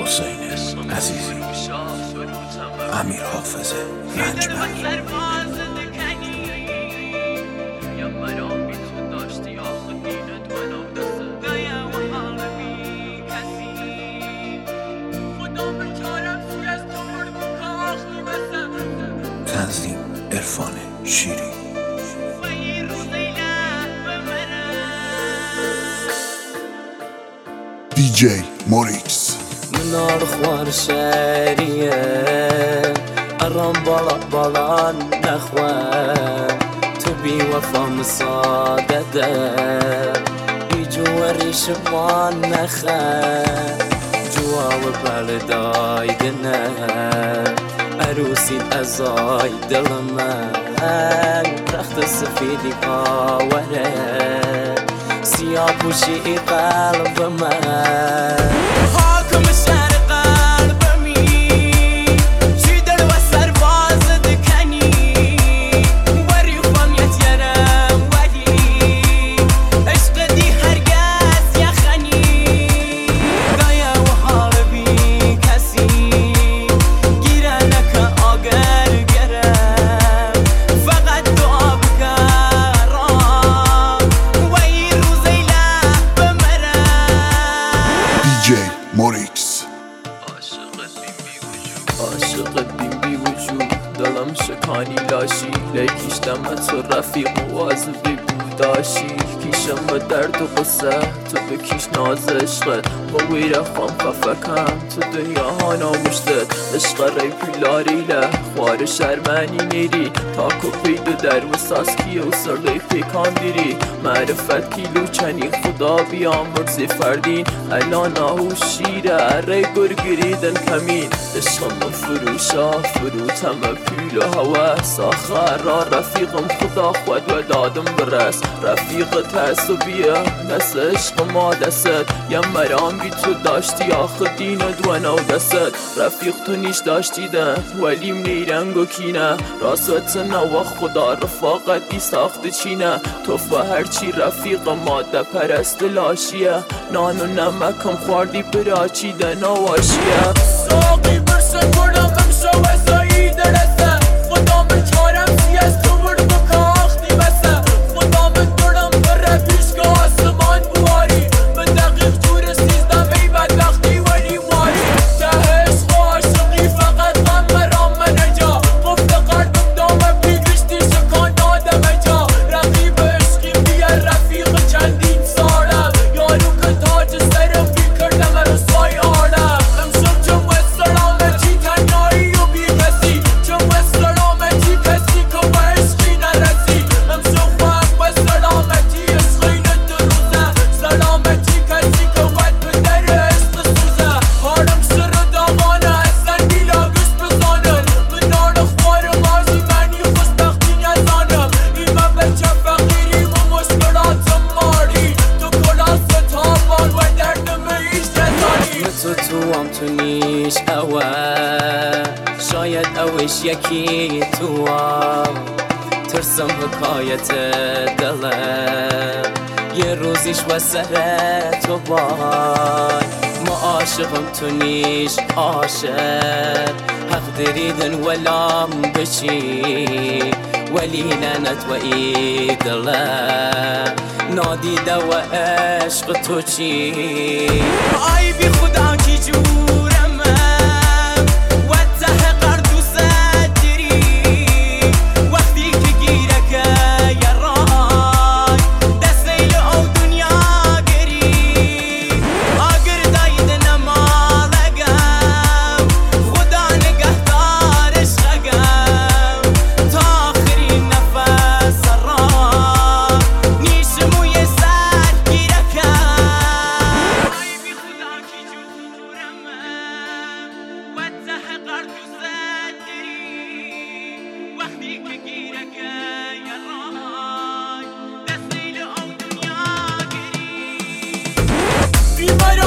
حسین عزیزی، امیر حافظه رنجبر. تنظیم عرفان شیری. دیجی موریکس. منار خوار شریه ارام بالا نخواه تو بی وفا مسادده جوا ریشمان نخه جوا و بلدای دنه عروسی ازای دل من رخت سفیدی پاوره سیاه پوشی قلب من حاکم شهر قلبمی چی دل و سرباز دکنی وری فامیت یرم ولی عشق دی هرگز یخنی گایا و حال بی کسی گیره نکه آگر گرم فقط دعا بکرم وی روزی لب بمرم. دیجی موریکس. عاشقت بی وجود دلم شکانی لاشی لیکیشتم تو رفیق مواظبی بوداشی کیشم به درد و قصه تو بکیش ناز عشقت با ویره خام خفکم تو دنیا ها نامشتت عشق ری پیلاریله خوار شرمنی نیری تا کپید و در و ساسکی و سرلی پیکان دیری معرفت کیلو چنی خدا بیامرد زی فردین الان آهو شیره ری گرگریدن کمین عشقم فروشا فروتم پیل و هوس آخر را رفیقم خدا خود و دادم برس رفیق تعصبیه نس عشق ما دست یم مرام بی تو داشتی آخه دین و دو دست رفیق تو نیش داشتیدن ولیم نیرنگ و کینه راست نوا خدا رفاقت بی ساخت چینه تو و هرچی رفیق ماده پرست لاشیه نان و نمکم خوردی براچیده نواشیه ساقی برسن کنم بمشو وزایی درسته خدا من چارم سی از تو برد و کاختی بسه خدا من دارم بره پیش که آسمان بواری من دقیق جور سیزدم ای بدبختی ولی ماری تهش عاشقی فقط غم مرام من جا قفل قلبم دامه پیگشتی شکان آدم جا رقیب عشقی بیه رفیق چندین سالم یارو که تاج سرم بی کردم رسوای آدم امشب جمع سلامتی تنهایی و بی کسی جمع سلامتی کسی که با عشقی نرسی امشب خواهم با سلامتی عشقی ندروزه سلامتی کسی که باید به در عشق سوزه حالم سر داغانه اصلا بیلا گوش بزانم من نان خوار مازی منی خوشبختی نزانم ایمه بچه فقیریم و مشکلاتم ماری تو کلاس تابان و دردم ایش رسانی تو هم تو نیش اوه شاید اوش یکی تو هم ترسم حکایت دلم یه روزیش و سر تو بای ما عاشقم تو نیش عاشق حق دریدن ولام بچی ولی لعنت و ای دلم نادیده و عشق تو چی آی بی خدا کی جورمه و ته قرد و صدری وقتی که گیره که یه رای دستیل او دنیا گری آگر داید نمالگم خدا نگهدار عشقگم تا آخرین نفس را نیشموی سر گیره کم آی بی خدا کی جورمه و ته قرد و صدری وقتی که گیره که یه رای دستیل او دنیا گری